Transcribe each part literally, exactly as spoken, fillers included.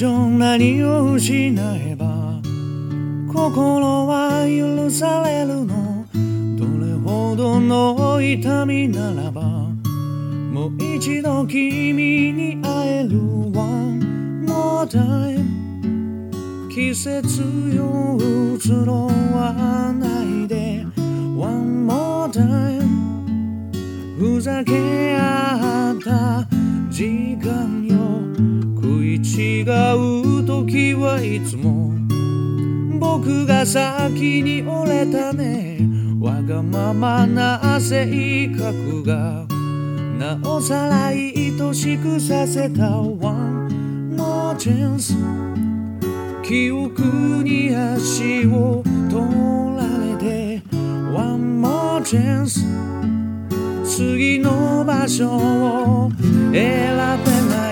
上何を失えば心は許されるの。どれほどの痛みならばもう一度君に会える。 One more time 季節よ移ろわないで One more time ふざけ合った時間よ。食い違う時はいつも僕が先に折れたね。わがままな性格がなおさら愛しくさせた One more chance 記憶に足を取られて One more chance 次の場所を選べない。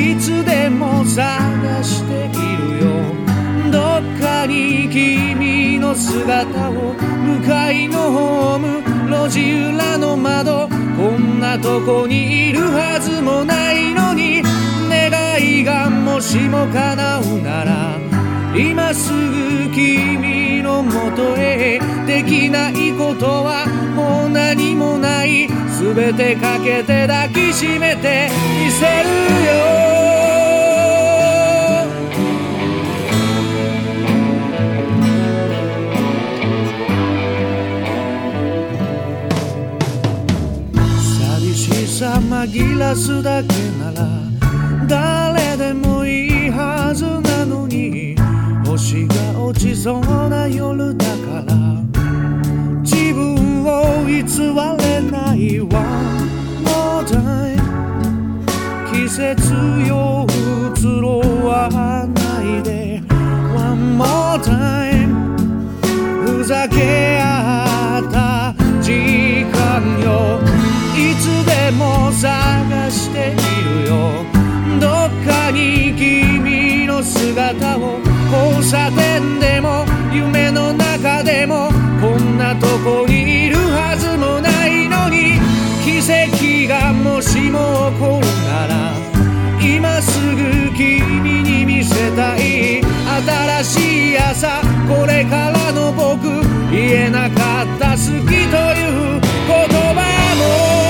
いつでも探しているよ。どっかに君の姿を。向かいのホーム路地裏の窓。こんなとこにいるはずもないのに願いがもしも叶うなら今すぐ君のもとへ。できないことはもう何もない。全てかけて抱きしめてみせるよ。さ紛らすだけなら誰でもいいはずなのに星が落ちそうな夜だから自分を偽れない。 One more time 季節よ移ろわないで One more time ふざけ合った時間よ。いつでも探しているよ。どっかに君の姿を。交差点でも夢の中でもこんなとこにいるはずもないのに奇跡がもしも起こるなら今すぐ君に見せたい。新しい朝これからの僕言えなかった好きという言葉も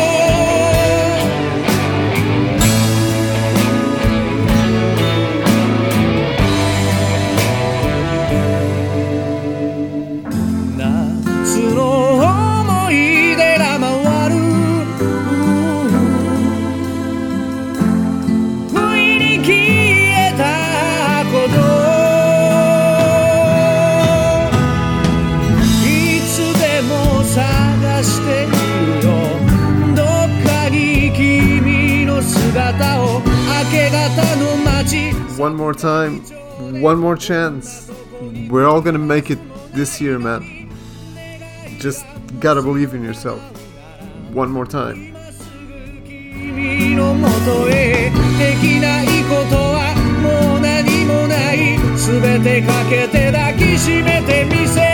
One more time, one more chance. We're all gonna make it this year, man. Just gotta believe in yourself. One more time. 君のもとへできないことはもう何もない。全てかけて抱きしめてみせ